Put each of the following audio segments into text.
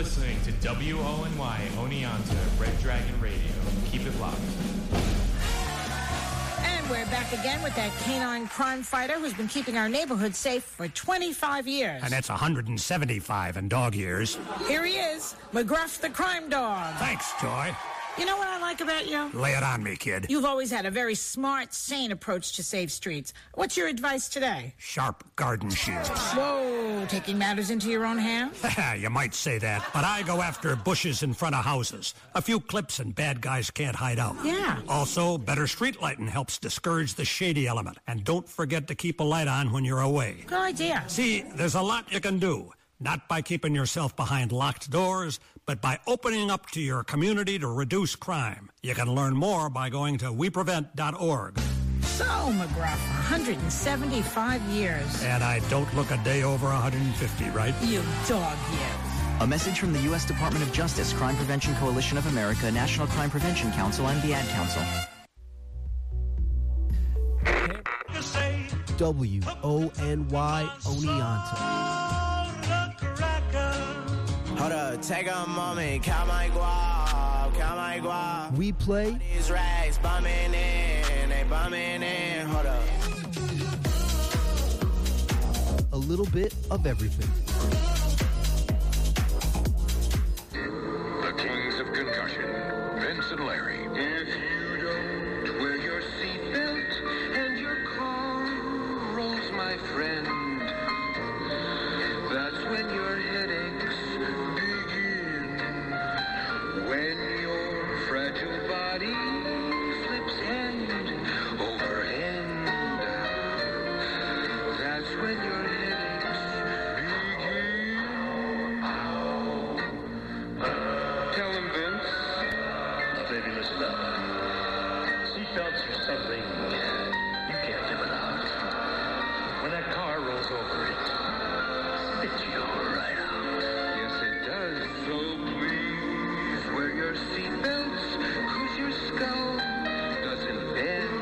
listening to WONY Oneonta Red Dragon Radio. Keep it locked. And we're back again with that canine crime fighter who's been keeping our neighborhood safe for 25 years. And that's 175 in dog years. Here he is, McGruff the crime dog. Thanks, Joy. You know what I like about you? Lay it on me, kid. You've always had a very smart, sane approach to safe streets. What's your advice today? Sharp garden shears. Whoa, taking matters into your own hands? You might say that, but I go after bushes in front of houses. A few clips and bad guys can't hide out. Yeah. Also, better street lighting helps discourage the shady element. And don't forget to keep a light on when you're away. Good idea. See, there's a lot you can do. Not by keeping yourself behind locked doors, but by opening up to your community to reduce crime. You can learn more by going to weprevent.org. So, McGruff, 175 years. And I don't look a day over 150, right? You dog, you. A message from the U.S. Department of Justice, Crime Prevention Coalition of America, National Crime Prevention Council, and the Ad Council. WONY Oneonta. Hold up, take a moment, count my guap, count my guap. We play These rags bumming in, they bumming in, hold up. a little bit of everything. The Kings of Concussion, Vince and Larry. If you don't wear your seatbelt and your car rolls, my friend, that's when your headaches begin. When your fragile body flips end over end, that's when your headaches begin. Tell him, Vince. Baby, listen up. Seatbelts are something you can't live without. When that car rolls over, it spits you right out. Yes, it does. So please wear your seatbelts, 'cause your skull doesn't bend.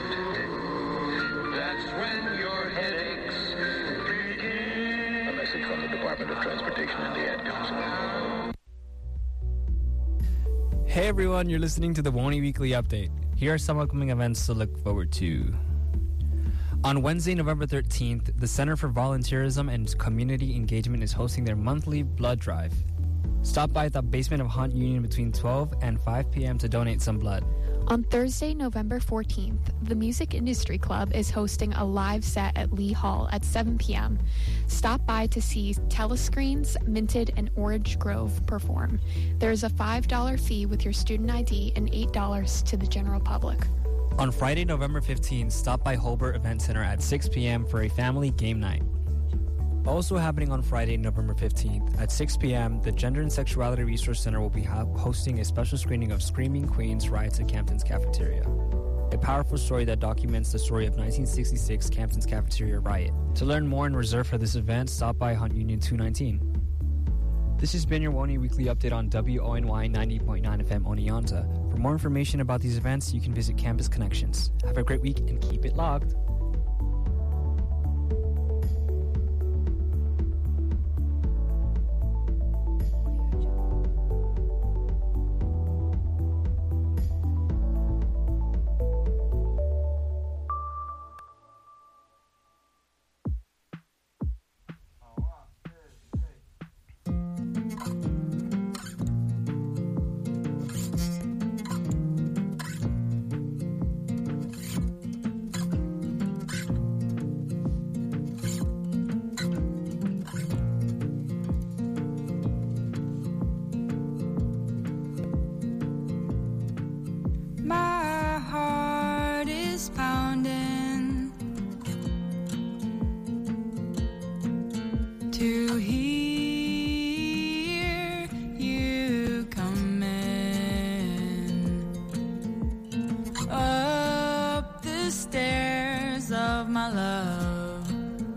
That's when your headaches begin. A message from the Department of Transportation and the Ad Council. Hey everyone, you're listening to the WONY Weekly Update. Here are some upcoming events to look forward to. On Wednesday, November 13th, the Center for Volunteerism and Community Engagement is hosting their monthly blood drive. Stop by at the basement of Hunt Union between 12 and 5 p.m. to donate some blood. On Thursday, November 14th, the Music Industry Club is hosting a live set at Lee Hall at 7 p.m. Stop by to see Telescreens, Minted, and Orange Grove perform. There is a $5 fee with your student ID and $8 to the general public. On Friday, November 15th, stop by Holbert Event Center at 6 p.m. for a family game night. Also happening on Friday, November 15th, at 6 p.m., the Gender and Sexuality Resource Center will be hosting a special screening of Screaming Queens Riots at Campton's Cafeteria, a powerful story that documents the story of 1966 Campton's Cafeteria riot. To learn more and reserve for this event, stop by Hunt Union 219. This has been your WONY Weekly Update on WONY 90.9 FM Oneonta. For more information about these events, you can visit Campus Connections. Have a great week and keep it logged. My heart is pounding to hear you coming up the stairs of my love.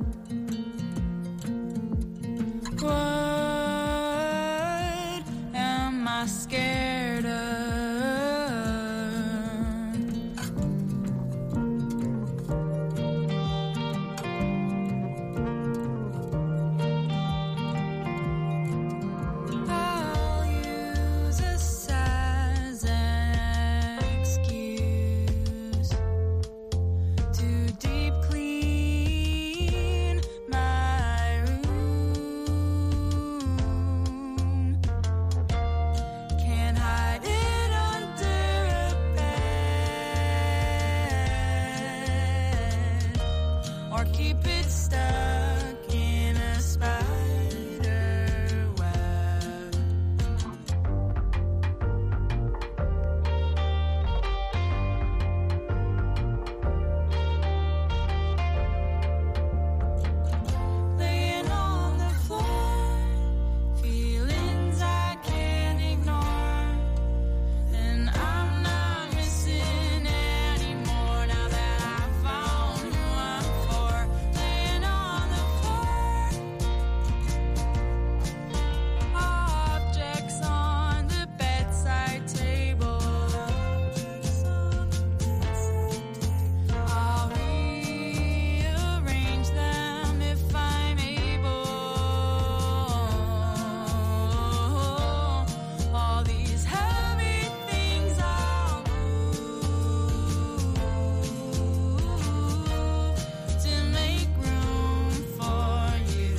What am I scared of? I keep it stuck in a spider web. Laying on the floor, feelings I can't ignore, and I'm not missing anymore now that I found who I'm for. Laying on the floor, objects on the bedside table. I'll rearrange them if I'm able. All these heavy things I'll move to make room for you.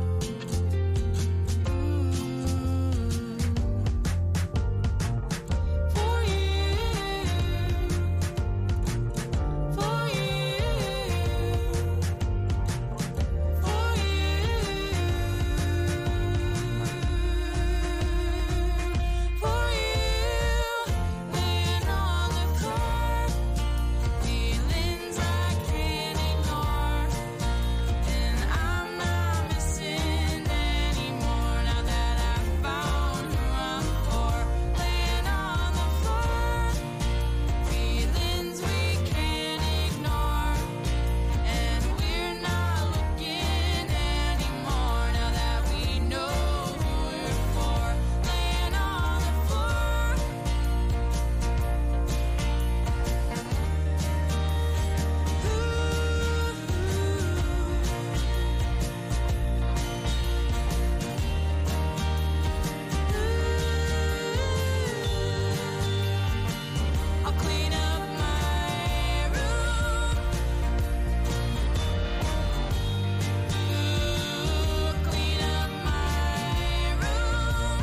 For you. For you. For you. Laying on the floor, feelings I can't ignore, and I'm not missing anymore now that I found who I'm for. Laying on the floor, feelings we can't ignore, and we're not looking anymore now that we know who we're for. Laying on the floor. I'll clean up my room. Clean up my room.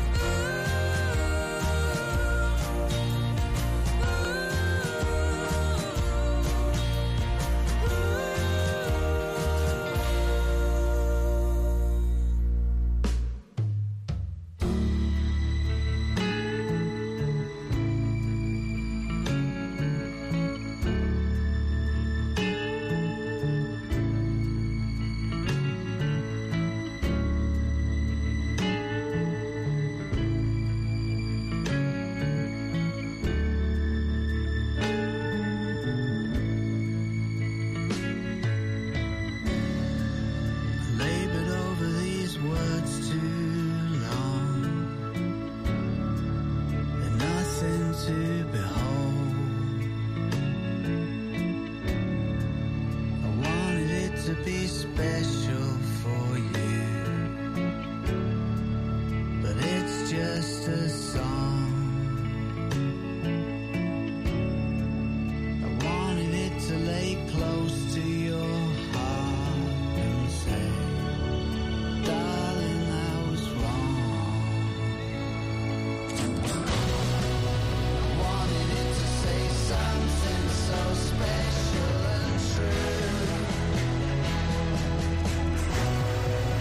Labored over these words too long, and nothing to behold. I wanted it to be special for you, but it's just a song. I wanted it to lay close to your heart and say, darling, I was wrong. I wanted it to say something so special and true.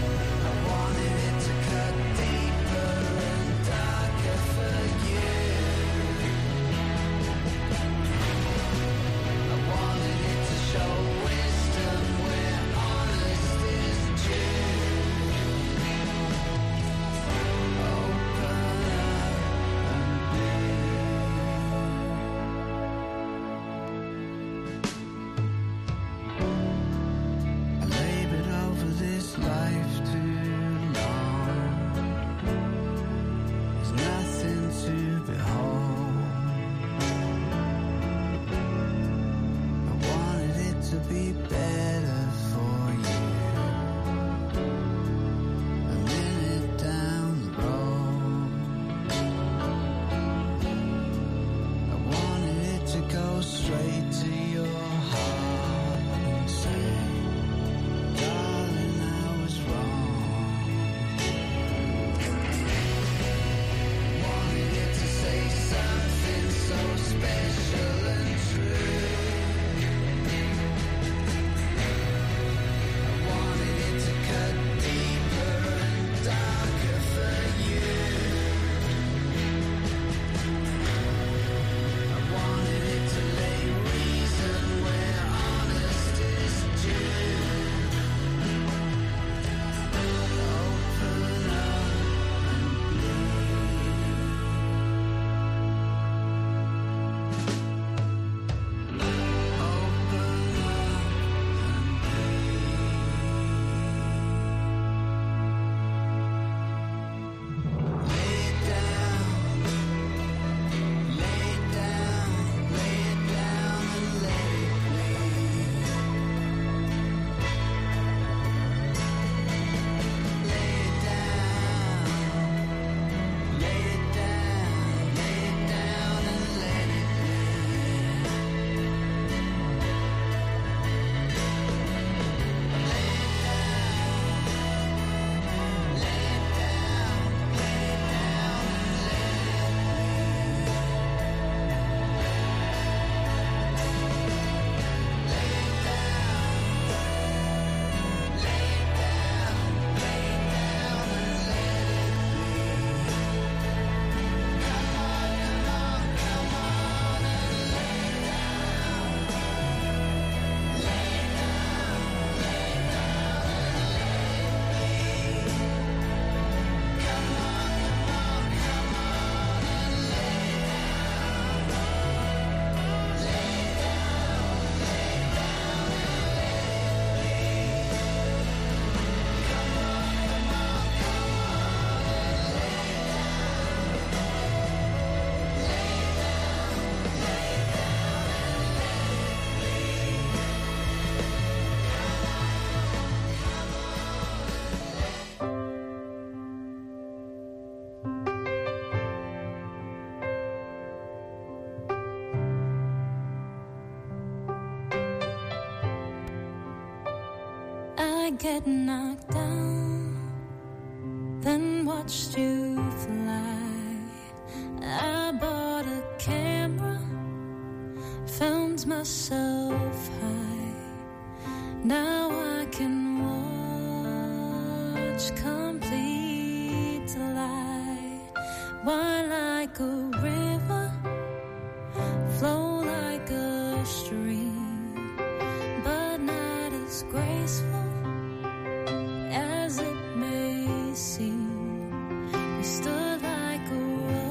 I get knocked down, then watched you fly. I bought a camera, filmed myself high. Now I can watch complete delight. Why like a river, flow like a stream, but not as graceful as it may seem. We stood like a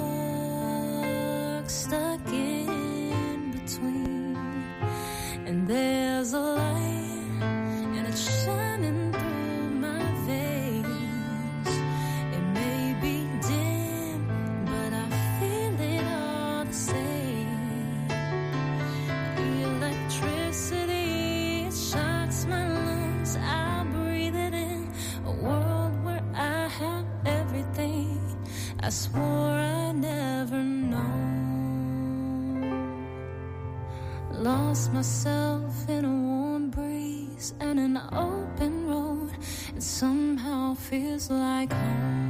rock stuck in between, and there's a light and it's shining through my veins. It may be dim, but I feel it all the same. Electricity, it shocks my lungs. I breathe it in. A world where I have everything I swore I never know. Lost myself in a warm breeze and an open road. It somehow feels like home.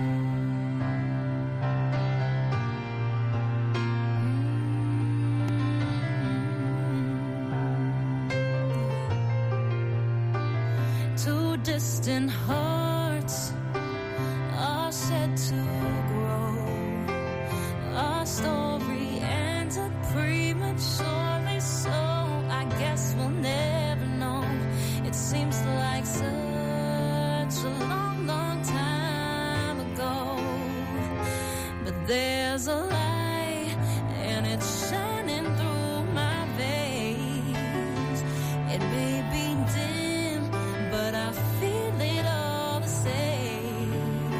Two distant hearts are set to grow. Our story ended prematurely, so I guess we'll never know. It seems like such a long, long time ago. But there's a light and it's shining through my veins. It may be dim, but I feel it all the same.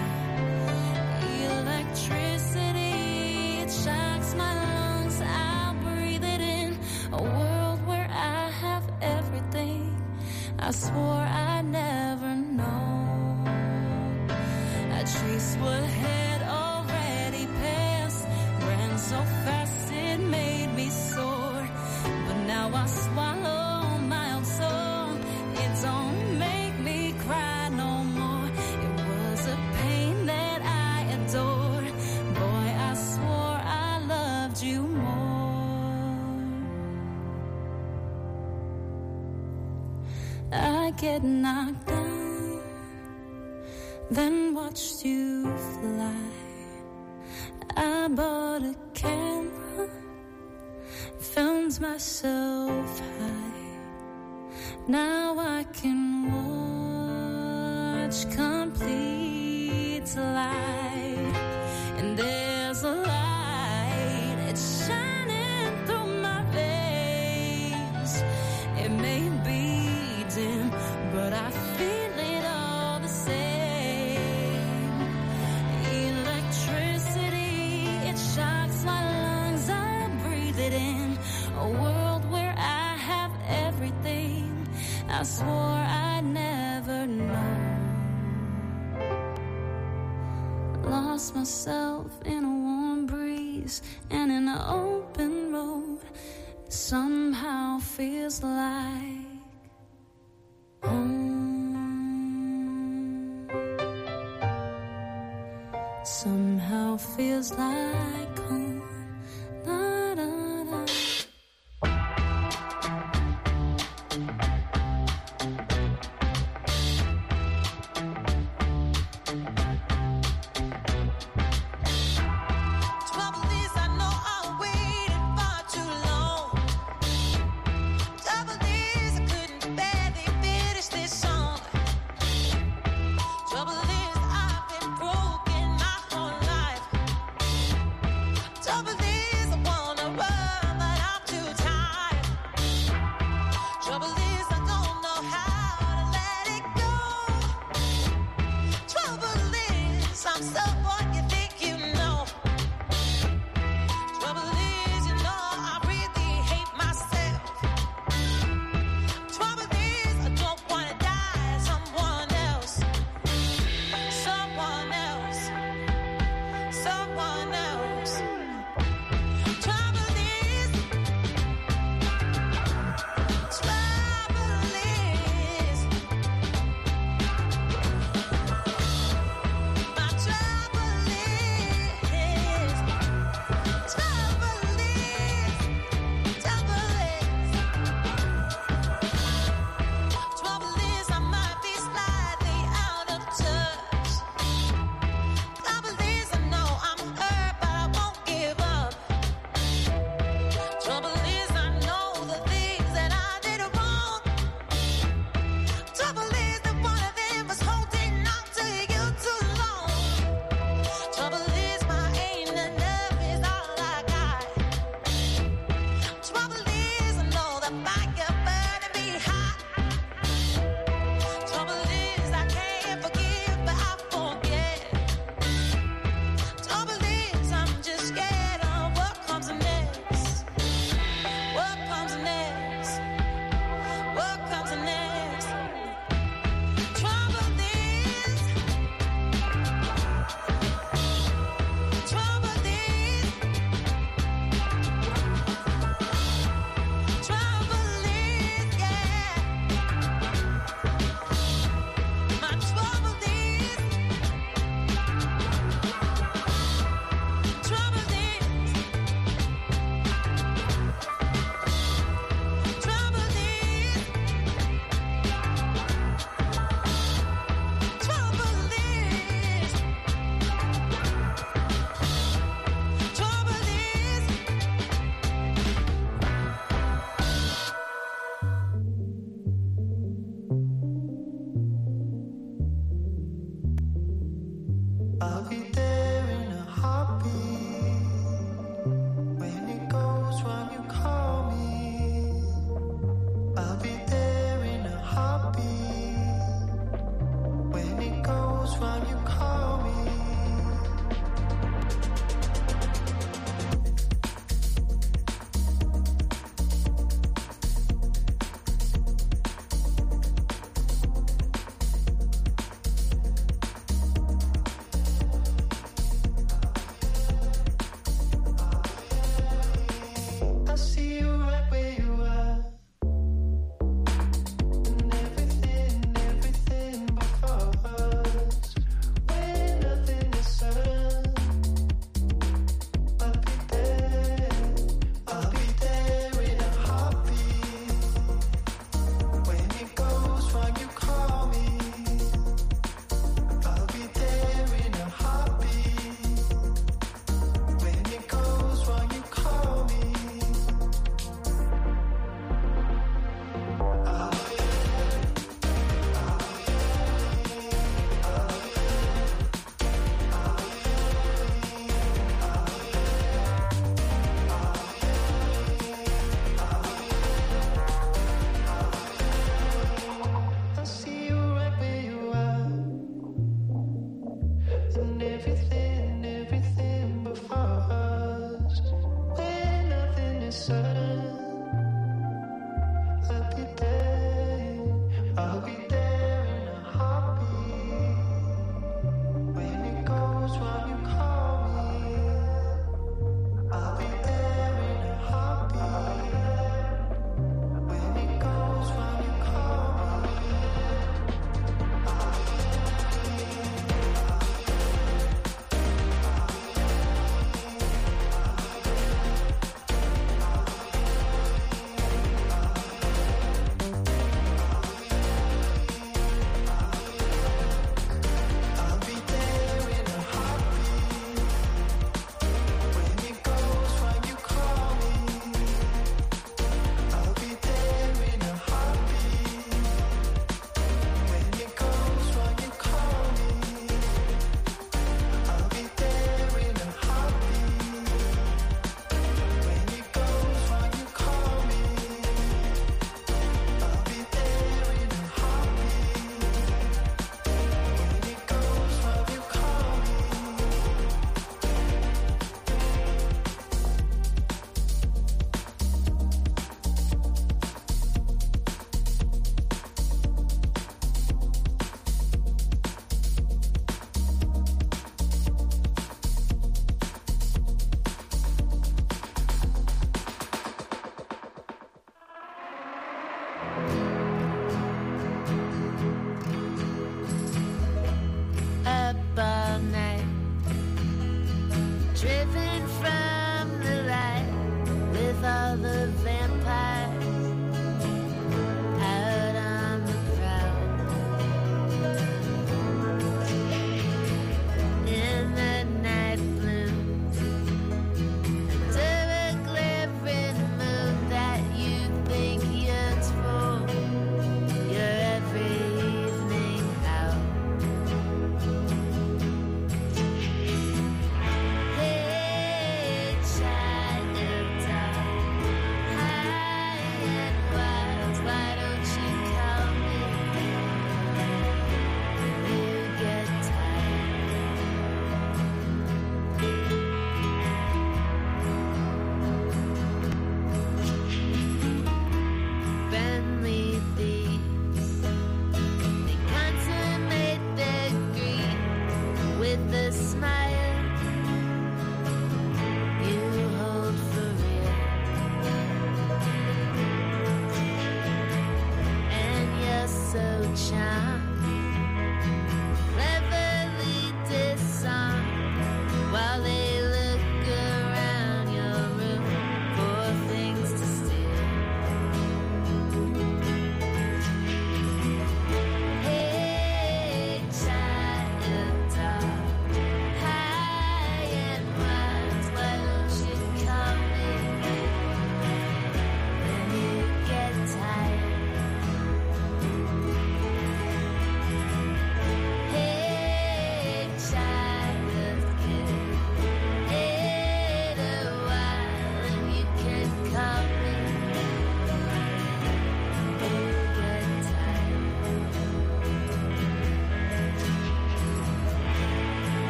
Electricity, it shocks my lungs. I breathe it in. A world where I have everything I swore I'd never know. I chased what had already passed, ran so fast it made me sore. But now I swallow my own soul. It don't make me cry no more. It was a pain that I adored. Boy, I swore I loved you more. I get knocked down, then watched you fly. I bought a camera, filmed myself high. Now I can watch complete light, and there's a light, it's shining through my veins. It may be dim, but I feel it all the same. Electricity, it shocks my lungs. I breathe it in. A world where I have everything I swore I'd never know. Lost myself in a warm breeze and in an open road. Somehow feels like home. Somehow feels like home. Da, da, da.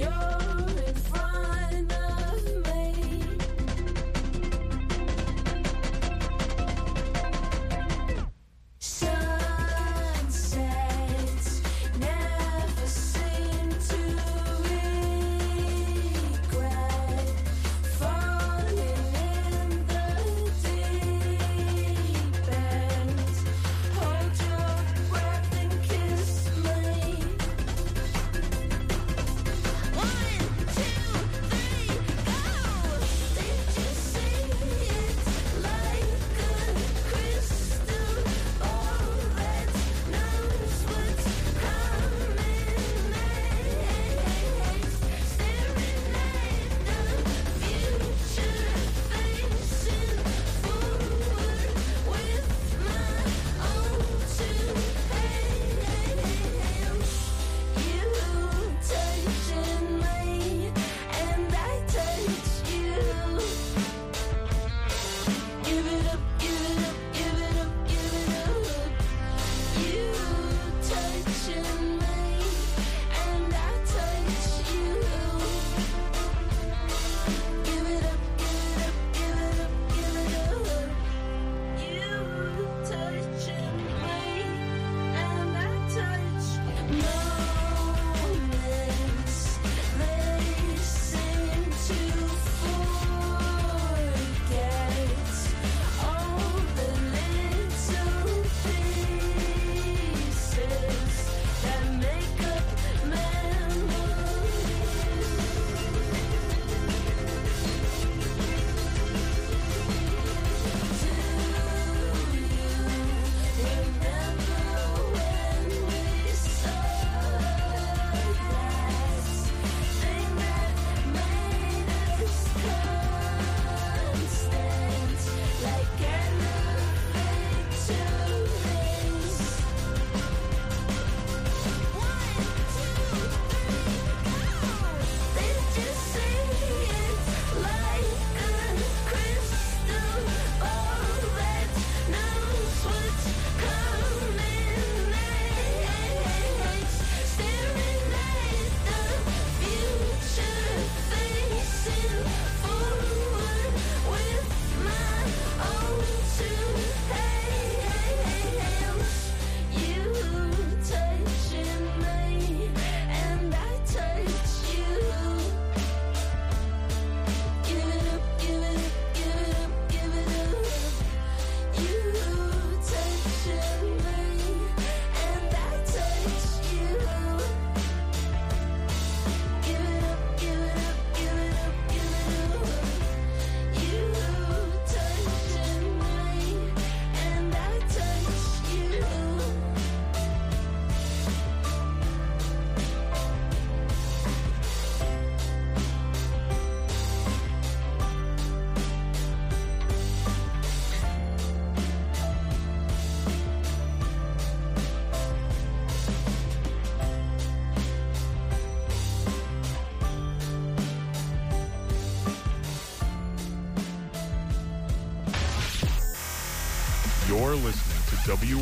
You're listening to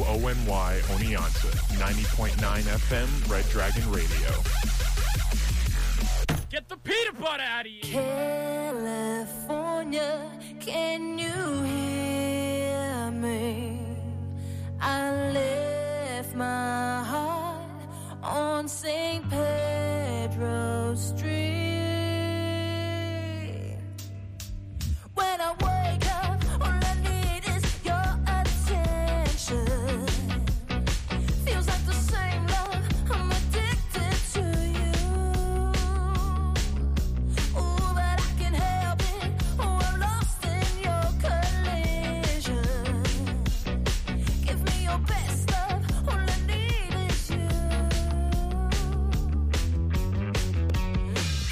WONY Oneonta, 90.9 FM, Red Dragon Radio. Get the peanut butter out of here! California, can you hear me? I left my heart on St. Pedro Street. When I wake up, all I need is your attention. Feels like the same love, I'm addicted to you. Ooh, but I can't help it, oh, I'm lost in your collision. Give me your best love, all I need is you.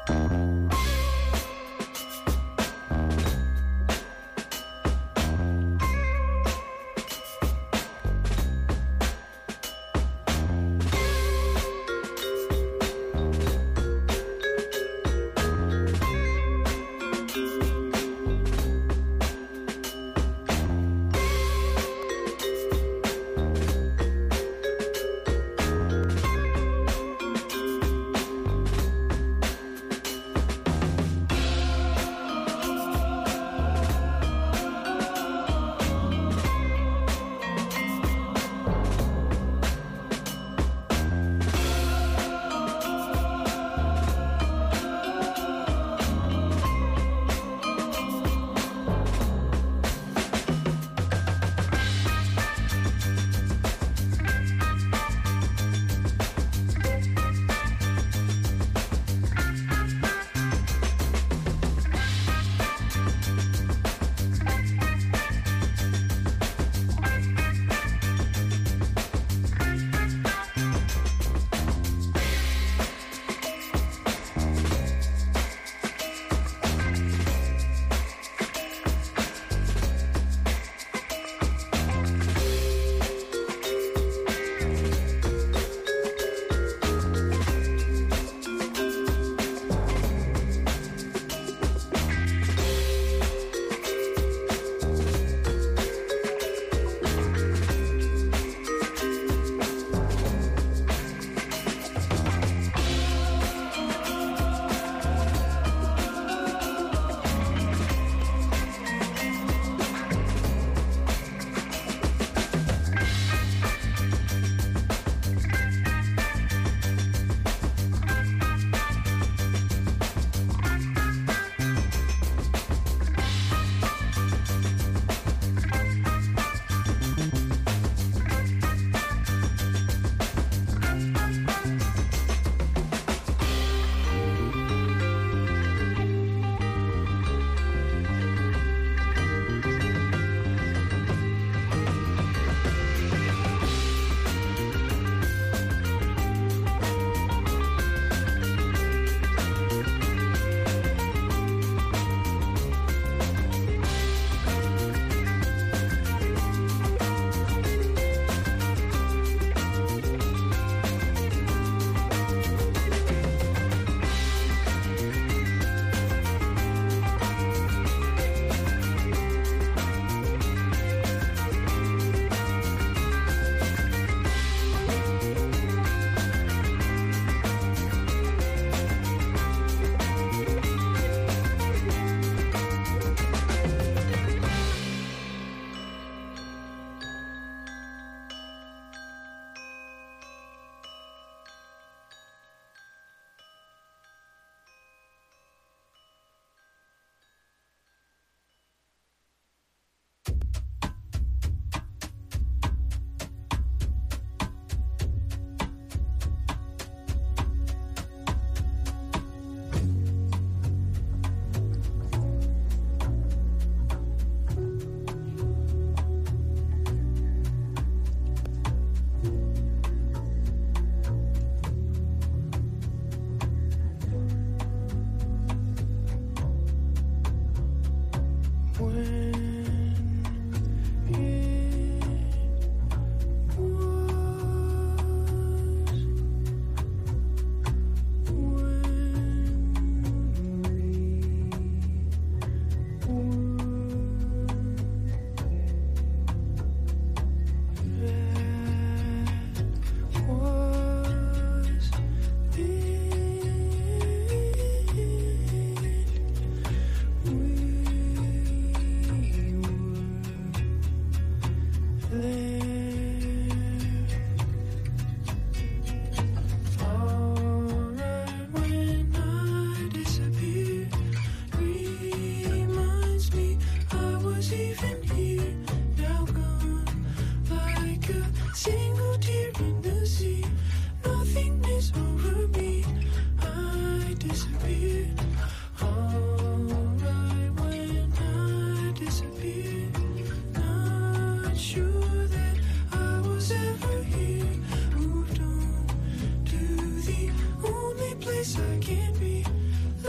place I can't be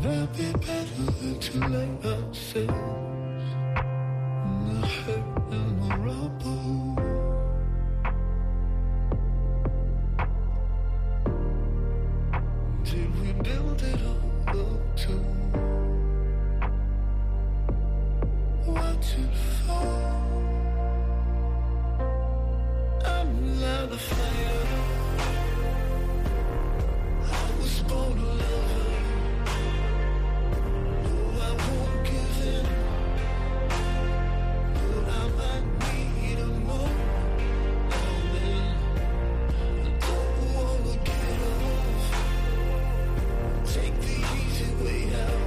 Would that be better to lay ourselves in the hurt and the rubble? Did we build it all up to watch it fall? I'm not a fighter. I was born a lover. No, I won't give in, but I might need a moment. I don't wanna get off. Take the easy way out.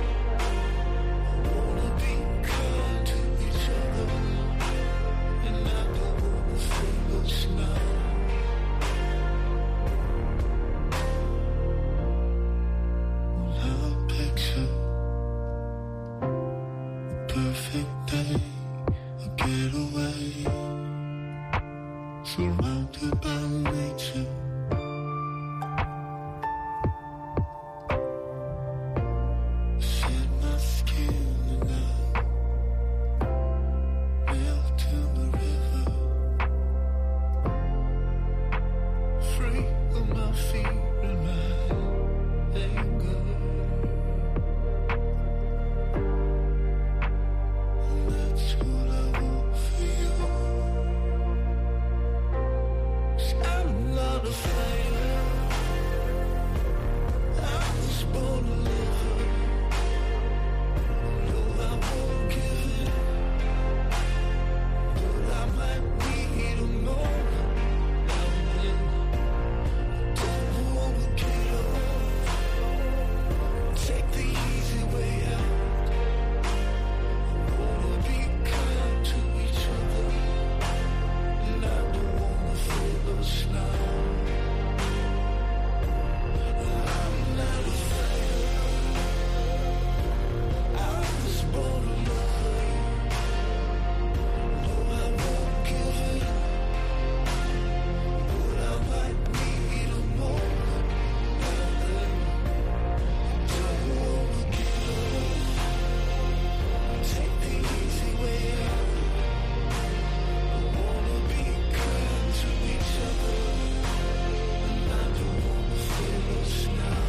I wanna be kind to each other, and I don't wanna feel us now. Well, I picture a perfect day, a getaway, surrounded by nature. Shed my skin and I melt to the river, free of my fear and my anger. And that's what I want for you. 'Cause I'm not a fighter. I was born a lover. No, I won't give in, but I might need a moment. Don't wanna get off. Take the easy way out. I wanna be kind to each other, and I don't wanna feel us now. I'm not a fighter. I was born a lover. No, I won't give in, but I might need a moment. Don't wanna get off. Take the easy way out. I wanna be kind to each other, and I don't wanna feel us now.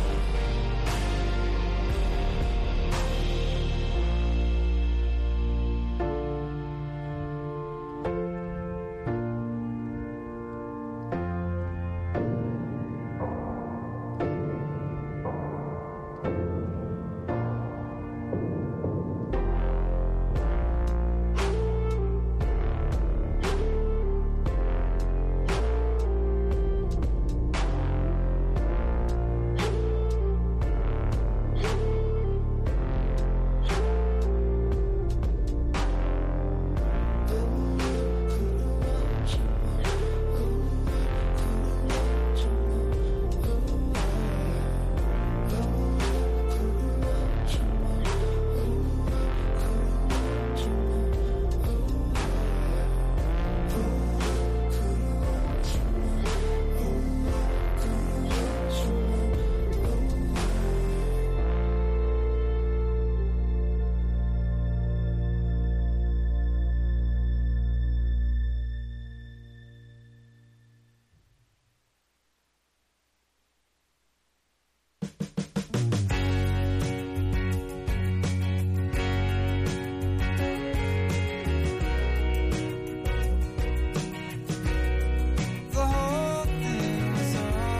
The whole thing was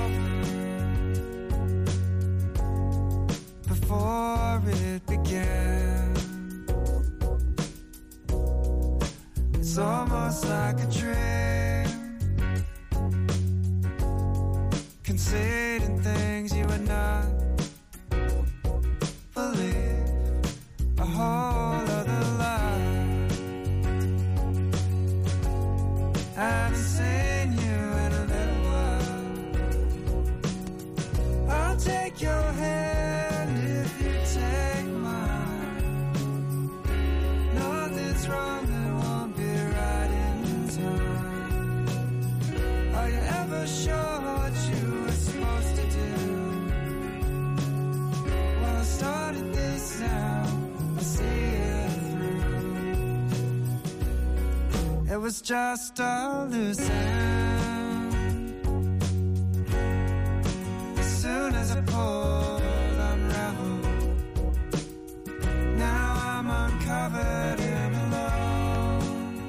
over before it began. It's almost like a dream, conceding things you would not believe, a whole other life. I haven't seen you in a little while. I'll take your hand if you take mine. Nothing's wrong, that won't be right in time. Are you ever sure what you were supposed to do? Well, start was just a loose end. As soon as I pulled, unraveled. Now I'm uncovered and alone,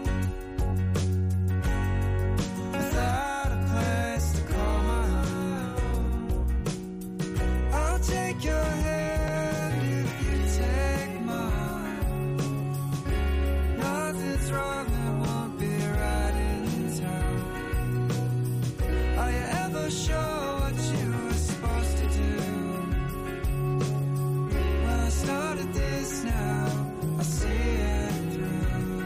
without a place to call my own. I'll take your hand if you take mine. Nothing's wrong, there won't be right in town. Are you ever sure what you were supposed to do? Well, I started this now, I see it through.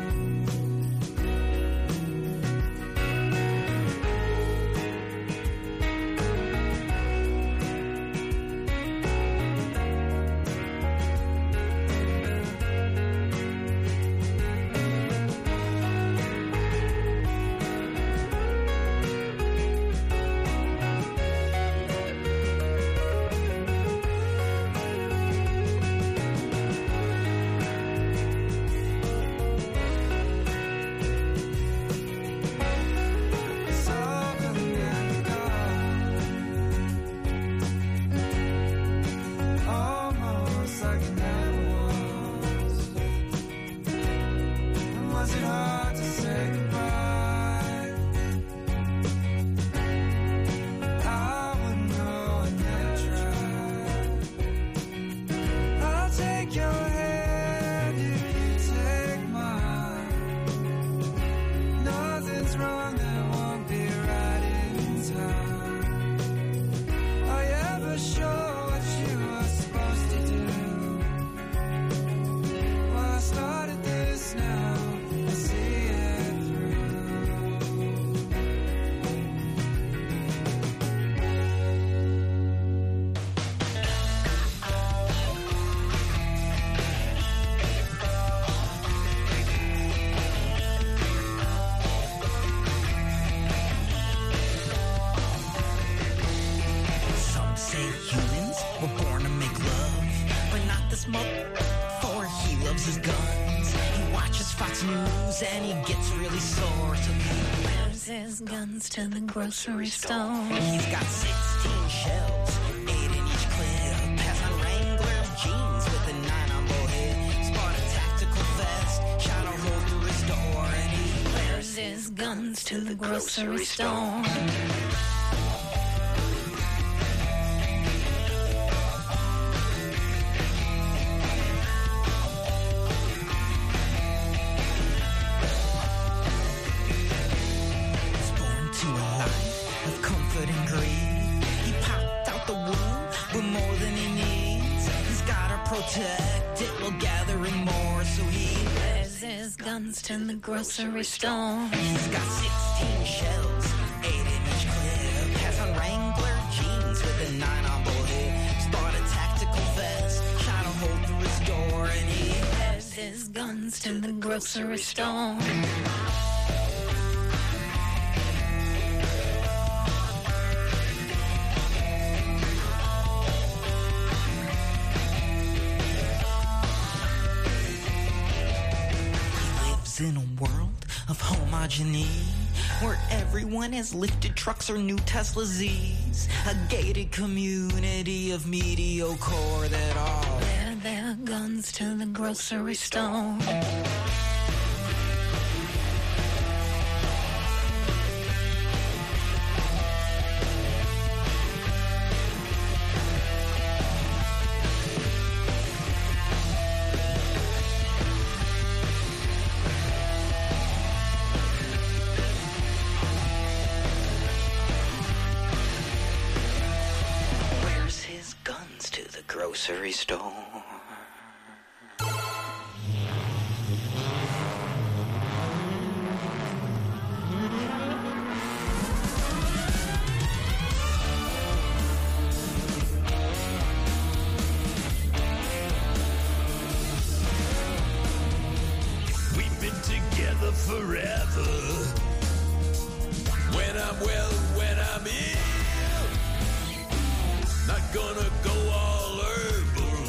Almost like it never was. And was it hard to say goodbye? I wouldn't know and never try. I'll take your hand if you take mine. Nothing's wrong, there won't be right in time. Are you ever sure what you were supposed to do? Well, I started this now, I see it through. Some say humans were born to make love, but not this for he loves his guns. He watches Fox News and he gets really sore. So he Wears his guns to the grocery store. He's got 16 shells, 8 in each clip. Has on Wrangler jeans with a 9 on both hips. Bought a tactical vest, shot a hole through his door, and he Wears his guns to the grocery store. was born to a life of comfort and greed. He popped out the womb with more than he needs. He's gotta protect it while gathering more, so he Wears his guns to the grocery store. He's got 16 shells, 8 in each clip. Has on Wrangler jeans with a 9 on both hips. Bought a tactical vest, shot a hole through his door, and he Wears his guns to the grocery store. lives in a world of homogeny, where everyone has lifted trucks or new Tesla Z's. A gated community of mediocre that all Wear their guns to the grocery store. wears his guns to the grocery store. We've been together forever. When I'm well, when I'm ill, not gonna go all herbal,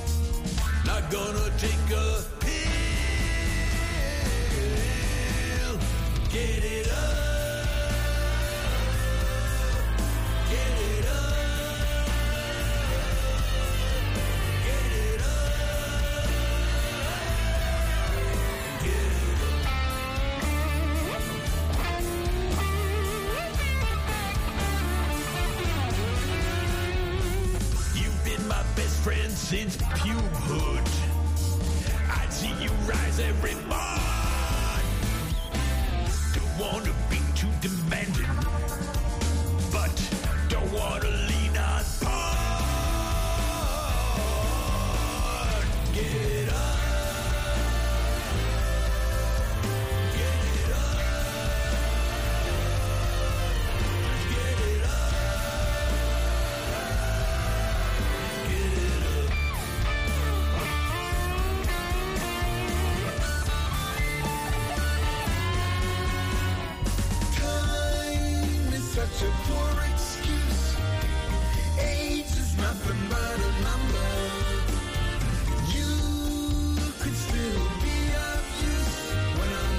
not gonna take a pill. Get it up. Get it up. Get it up. Get it up. You've been my best friend since puberhood. I'd see you rise every morn. Don't want to be too demanding, but don't want to lean on part. Get it up. Get it up. Get it up. Get it up. Time is such a poor excuse. Age is nothing but a number. You could still be of use when I'm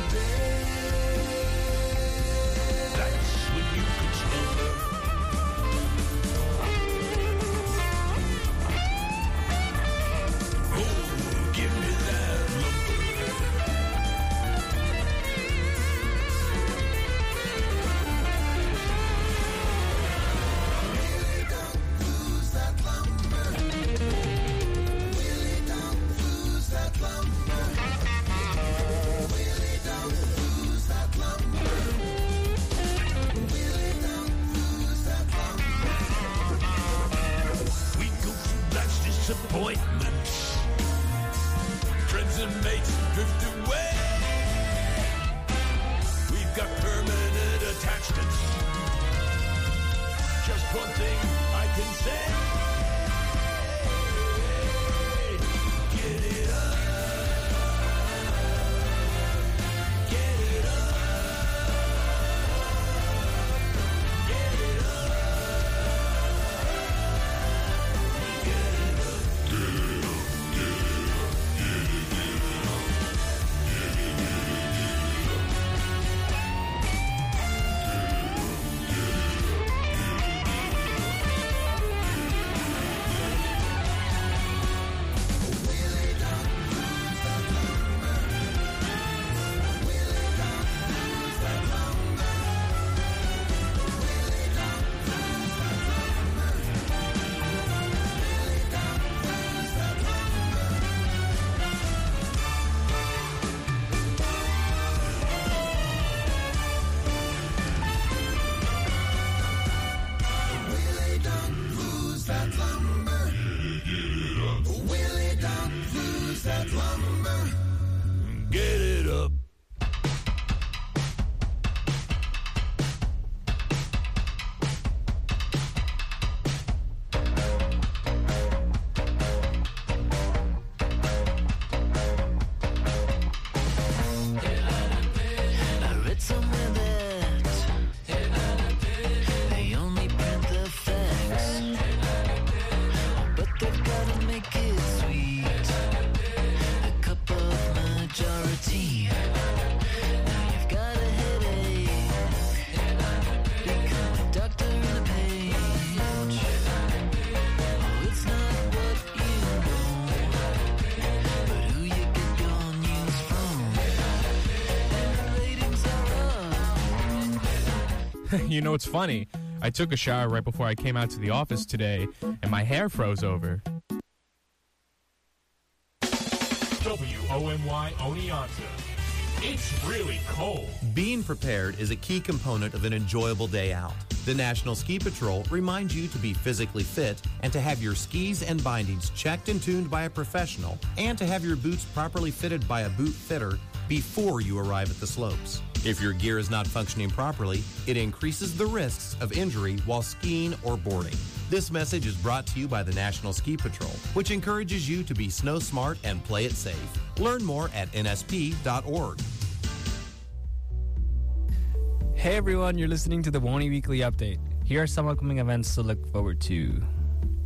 dead. That's when you could slumber. Oh, give me that lumber. Willie, don't lose that lumber. Willie, don't lose that lumber. Willie, don't lose that lumber. Willie, don't lose that lumber. We go through life's disappointments. Friends and mates drift away. We've got permanent attachments. Just one thing I can say. Get it up. Get it up. Get it up. Willie, don't lose that lumber. Willie, don't lose that lumber. Get it up. I read somewhere that they only print the facts, but they've got to make it sweet. A cup of majority. Now you've got a headache. Become a doctor in a page. Oh, it's not what you know, but who you get your news from. And the ratings are up. You know, it's funny. I took a shower right before I came out to the office today, and my hair froze over. WONY Oneonta. It's really cold. Being prepared is a key component of an enjoyable day out. The National Ski Patrol reminds you to be physically fit and to have your skis and bindings checked and tuned by a professional, and to have your boots properly fitted by a boot fitter before you arrive at the slopes. If your gear is not functioning properly, it increases the risks of injury while skiing or boarding. This message is brought to you by the National Ski Patrol, which encourages you to be snow smart and play it safe. Learn more at nsp.org. Hey everyone, you're listening to the WONY Weekly Update. Here are some upcoming events to look forward to.